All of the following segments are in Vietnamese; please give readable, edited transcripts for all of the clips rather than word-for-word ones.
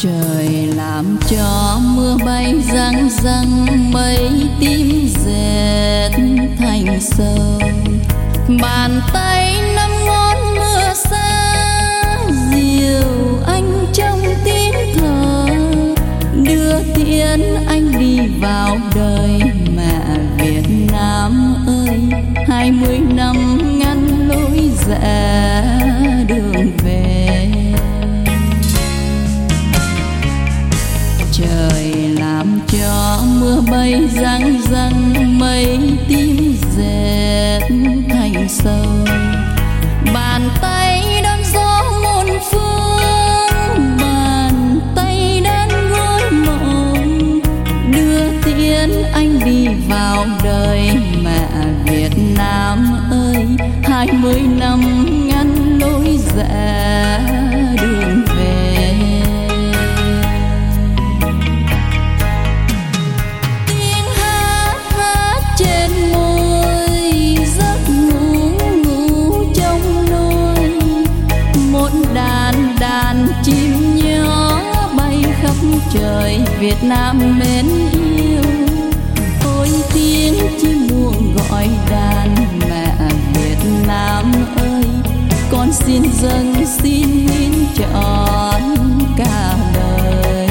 Trời làm cho mưa bay răng răng, mây tím dệt thành sầu. Bàn tay năm ngón mưa xa, dìu anh trong tiếng thở, đưa tiễn anh đi vào đời mẹ Việt Nam ơi. 20 năm ngăn lối rẽ đường về. Trời làm cho mưa bay răng răng, mây tím dệt thành sầu. Bàn tay đón gió muôn phương, bàn tay đang gối mộng, đưa tiễn anh đi vào đời mẹ Việt Nam ơi. 20 năm ngăn lối rẽ đường về. Tiếng hát hát trên môi, giấc ngủ ngủ trong nôi. Một đàn đàn chim nhỏ bay khắp trời Việt Nam mến yêu. Ôi tiếng chim muông gọi đàn mẹ Việt Nam ơi, con xin dâng xin hiến trọn cả đời.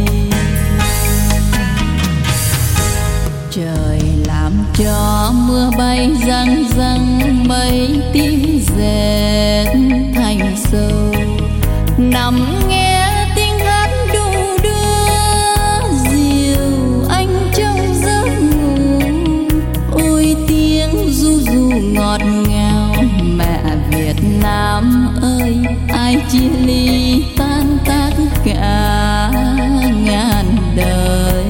Trời làm cho mưa bay răng răng, mây tím dệt thành sầu. Nằm nghe tiếng hát đu đưa, dìu anh trong giấc ngủ. Ôi tiếng ru ru ngọt ngào mẹ Việt Nam ơi, ai chia ly tan tác cả ngàn đời.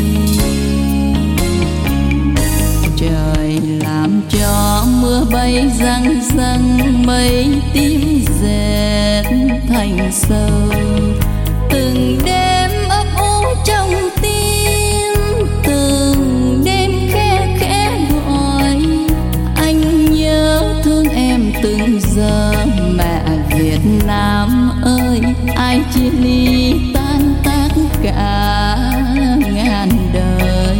Trời làm cho mưa bay răng răng, mây tím dệt thành sầu. Từng đêm ấp ủ trong tim, từng đêm khe khẽ gọi. Anh nhớ thương em từng giờ mẹ Việt Nam ơi, ai chia ly tan tác cả ngàn đời.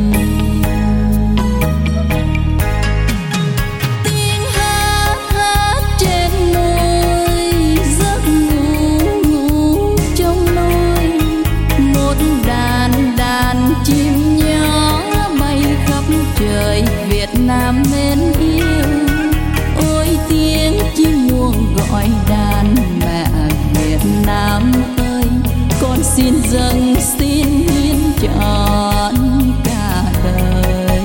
Tiếng hát hát trên môi, giấc ngủ ngủ trong nôi. Một đàn đàn chim nhỏ bay khắp trời Việt Nam mến yêu. Ôi tiếng chim muông gọi đàn mẹ Việt Nam ơi, con xin dâng xin hiến trọn cả đời.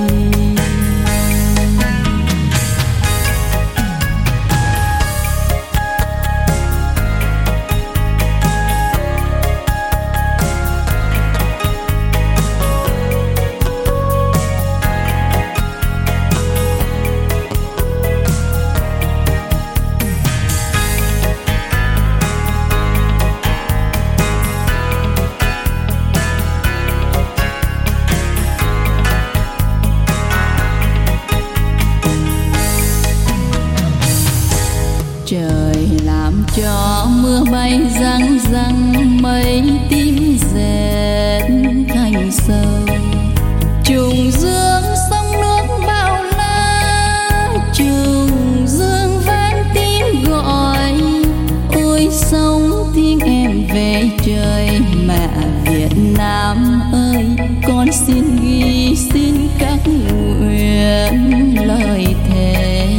Trời làm cho mưa bay răng răng, mây tím dệt thành sầu. Trùng dương sông nước bao la, trùng dương vang tiếng gọi. Ôi sông tiếng em về trời mẹ Việt Nam ơi, con xin ghi xin các nguyện lời thề.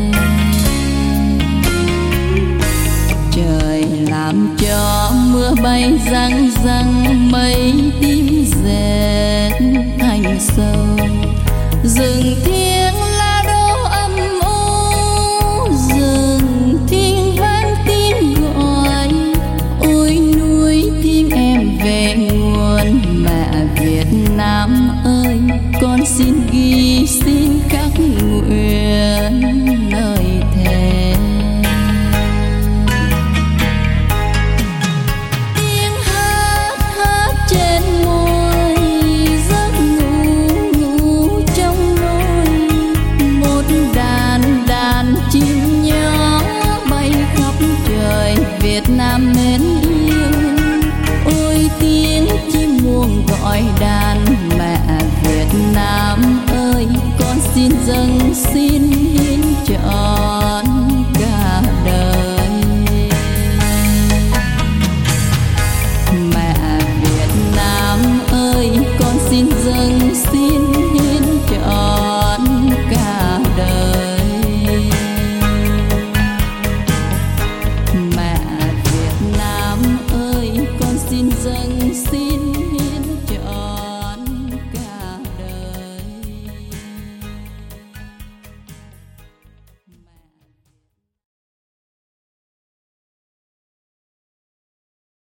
Trời làm cho mưa bay răng răng, mây tím dệt thành sầu. Rừng thiên